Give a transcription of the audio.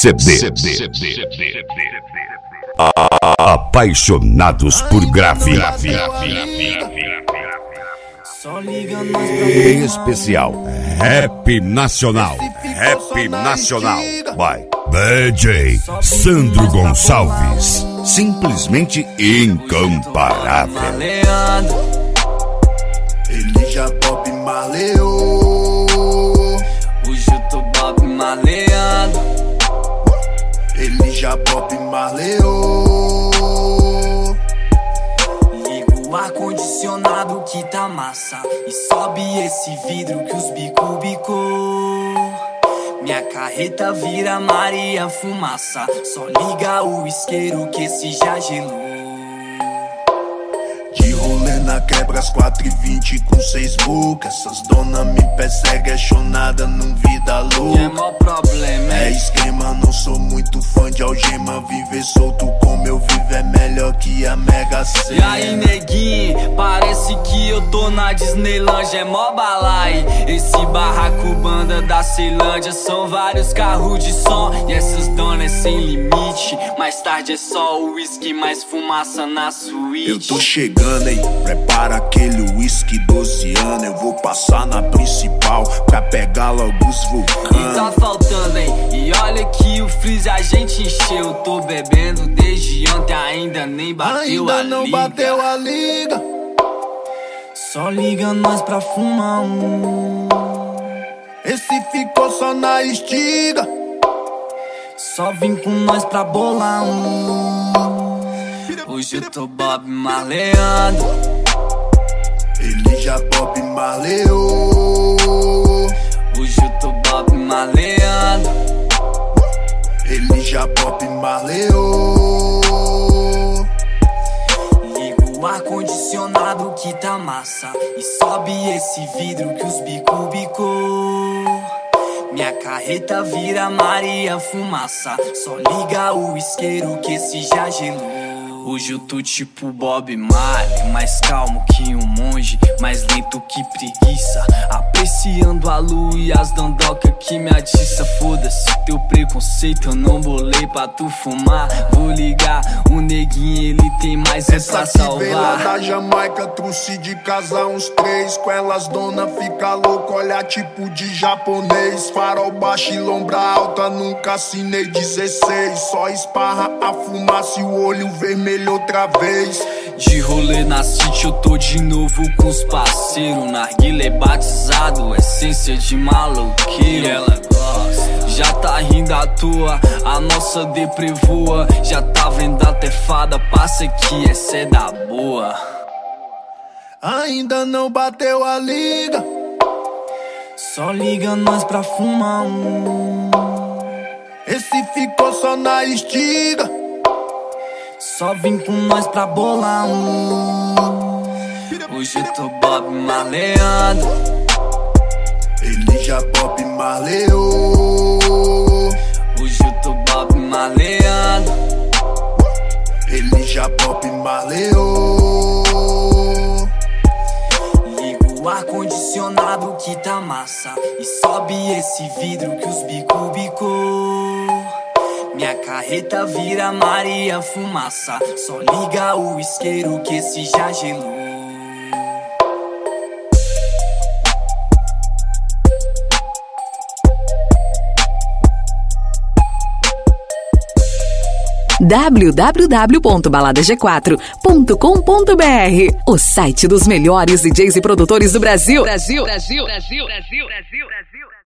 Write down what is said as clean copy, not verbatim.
CD. Apaixonados por grave. Em especial, Rap Nacional. Rap Nacional. Vai. DJ Sandro Gonçalves. Simplesmente incomparável. Ele já Bob maleou. Hoje eu tô Bob maleando. Ele já Bob maleou. Liga o ar-condicionado que tá massa e sobe esse vidro que os bico bicou. Minha carreta vira Maria Fumaça. Só liga o isqueiro que esse já gelou. De rolê na quebra às 4h20 com 6 bocas. Essas dona me perseguem, é chonada num vida louca. É mó problema, é esquema, não sou muito fã de algema. Viver solto como eu vivo é melhor que a Mega Sena. E aí neguinho, parece que eu tô na Disneylandia, é mó balai. Esse barraco banda da Ceilândia, são vários carros de som. E essas donas é sem limite, mais tarde é só o whisky, mais fumaça na suíte. Eu tô chegando, hein, prepara aquele whisky 12 anos. Eu vou passar na principal pra pegar logo os vulcanos. E tá faltando, hein, e olha que o freezer a gente encheu. Tô bebendo desde ontem, ainda nem bateu a liga. Ainda não bateu a liga. Só liga nós pra fumar um. Esse ficou só na estiga. Só vim com nós pra bolar um. Hoje eu tô Bob maleando. Ele já Bob maleou. Hoje eu tô Bob maleando. Ele já Bob maleou. Liga o ar-condicionado que tá massa e sobe esse vidro que os bico bicou. Minha carreta vira Maria Fumaça. Só liga o isqueiro que esse já gelou. Hoje eu tô tipo Bob Marley, mais calmo que um monge, mais lento que preguiça, apreciando a lua e as dandoca que me atiça. Foda-se teu preconceito, eu não bolei pra tu fumar. Vou ligar, o neguinho ele tem mais um pra salvar. Veio lá da Jamaica, trouxe de casa uns 3. Com elas dona fica louco, olha tipo de japonês. Farol baixo e lombra alta, nunca assinei 16. Só esparra a fumaça e o olho vermelho outra vez. De rolê na city eu tô de novo com os parceiros. Narguilé batizado, essência de maloqueiro. Ela gosta, já tá rindo à toa, a nossa deprê voa. Já tá vendo até fada, passa que essa é da boa. Ainda não bateu a liga. Só liga nós pra fumar um. Esse ficou só na estiga. Só vim com nós pra bolar um. Hoje eu tô Bob maleando. Ele já Bob maleou. Hoje eu tô Bob maleando. Ele já Bob maleou. Liga o ar-condicionado que tá massa e sobe esse vidro que os bico bicou. Minha carreta vira Maria Fumaça. Só liga o isqueiro que esse já gelou. www.baladag4.com.br, o site dos melhores DJs e produtores do Brasil.